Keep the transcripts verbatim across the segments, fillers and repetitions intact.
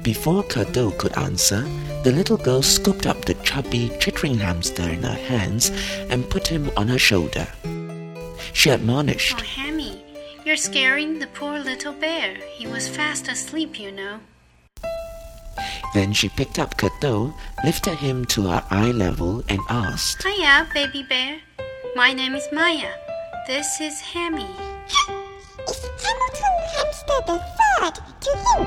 Before Cadeau could answer, the little girl scooped up the chubby, chittering hamster in her hands and put him on her shoulder. She admonished, "Oh, Hammy, you're scaring the poor little bear. He was fast asleep, you know." Then she picked up Cadeau, lifted him to her eye level and asked, "Hiya, baby bear. My name is Maya. This is Hammy." Is Hamilton Hamster the third to him?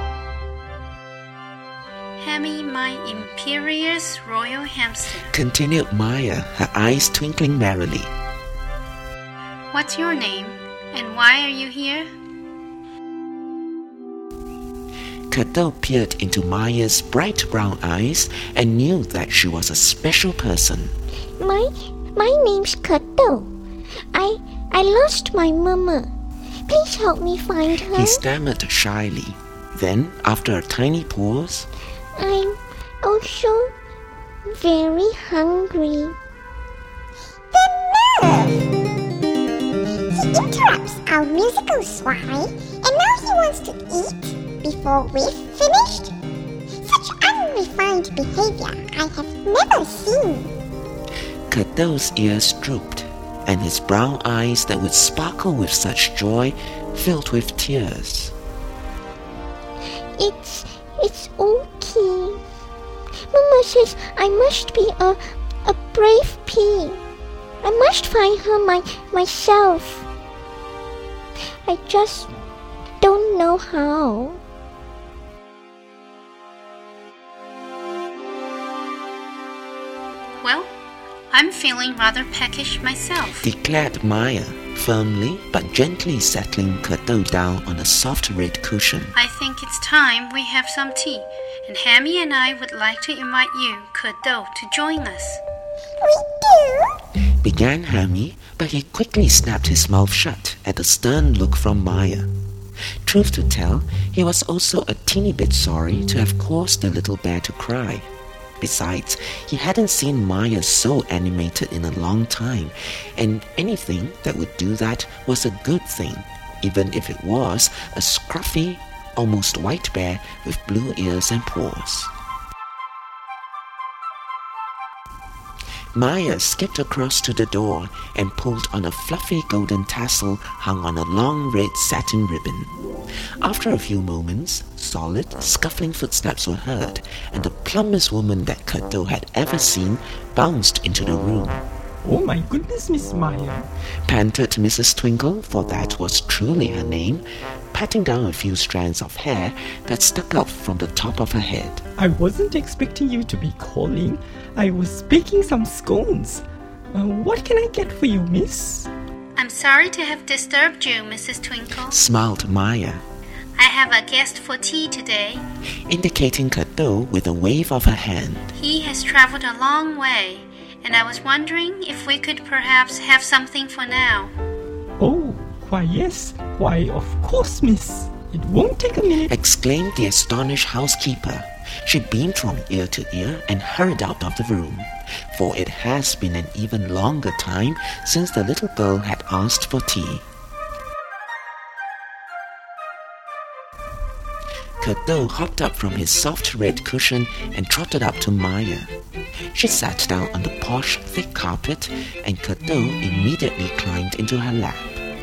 Hammy, my imperious royal hamster. continued Maya, her eyes twinkling merrily. What's your name, and why are you here? Cadeau peered into Maya's bright brown eyes and knew that she was a special person. My my name's Cadeau. I I lost my mama. Please help me find her. He stammered shyly. Then, after a tiny pause, I'm also very hungry. The nerve! He interrupts our musical swai, and now he wants to eat before we've finished? Such unrefined behavior I have never seen. Cadeau's ears drooped, and his brown eyes that would sparkle with such joy filled with tears. It's it's okay. Mama says I must be a a brave pea. I must find her my myself. I just don't know how. Well, I'm feeling rather peckish myself. Declared Maya, firmly but gently settling Cadeau down on a soft red cushion. I think it's time we have some tea, and Hammy and I would like to invite you, Cadeau, to join us. We do? Began Hammy, but he quickly snapped his mouth shut at the stern look from Maya. Truth to tell, he was also a teeny bit sorry to have caused the little bear to cry. Besides, he hadn't seen Maya so animated in a long time, and anything that would do that was a good thing, even if it was a scruffy, almost white bear with blue ears and paws. Maya skipped across to the door and pulled on a fluffy golden tassel hung on a long red satin ribbon. After a few moments, solid, scuffling footsteps were heard, and the plumpest woman that Cadeau had ever seen bounced into the room. "Oh my goodness, Miss Maya," panted Missus Twinkle, for that was truly her name, patting down a few strands of hair that stuck out from the top of her head. "I wasn't expecting you to be calling. I was baking some scones. Uh, what can I get for you, miss?" I'm sorry to have disturbed you, Missus Twinkle. Smiled Maya, I have a guest for tea today. indicating Cadeau with a wave of her hand. He has traveled a long way, and I was wondering if we could perhaps have something for now. "Oh, why yes. Why, of course, miss. It won't take a minute." Exclaimed the astonished housekeeper. She beamed from ear to ear and hurried out of the room, for it has been an even longer time since the little girl had asked for tea. Cadeau hopped up from his soft red cushion and trotted up to Maya. She sat down on the posh, thick carpet, and Cadeau immediately climbed into her lap.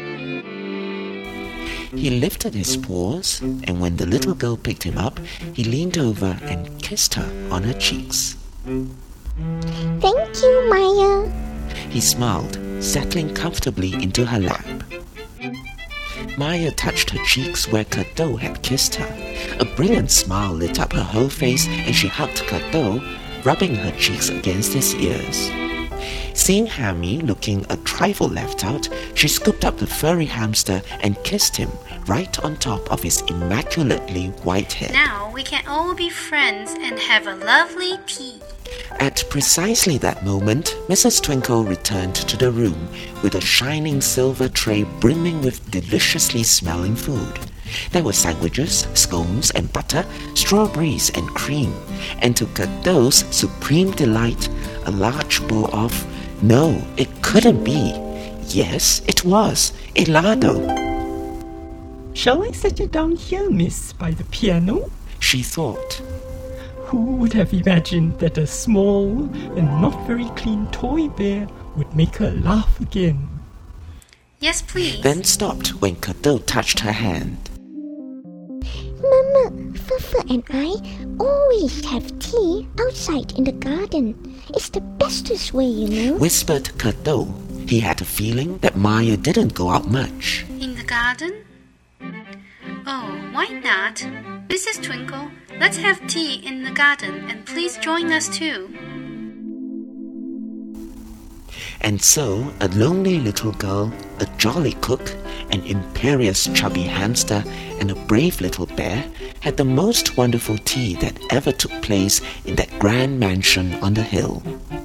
He lifted his paws, and when the little girl picked him up, he leaned over and kissed her on her cheeks. Thank you, Maya. He smiled, settling comfortably into her lap. Maya touched her cheeks where Cadeau had kissed her. A brilliant smile lit up her whole face, and she hugged Cadeau, rubbing her cheeks against his ears. Seeing Hammy looking a trifle left out, she scooped up the furry hamster and kissed him right on top of his immaculately white head. Now we can all be friends and have a lovely tea. At precisely that moment, Missus Twinkle returned to the room with a shining silver tray brimming with deliciously smelling food. There were sandwiches, scones and butter, strawberries and cream, and to Cadeau's supreme delight, a large bowl of, no, it couldn't be. Yes, it was, helado. "Shall I set you down here, miss, by the piano?" she thought. Who would have imagined that a small and not very clean toy bear would make her laugh again? Yes, please. Then stopped when Cadeau touched her hand. Mama, Fufu and I always have tea outside in the garden. It's the bestest way, you know. Whispered Cadeau. He had a feeling that Maya didn't go out much. In the garden? Oh, why not? Missus Twinkle, let's have tea in the garden and please join us too. And so, a lonely little girl, a jolly cook, an imperious chubby hamster, and a brave little bear had the most wonderful tea that ever took place in that grand mansion on the hill.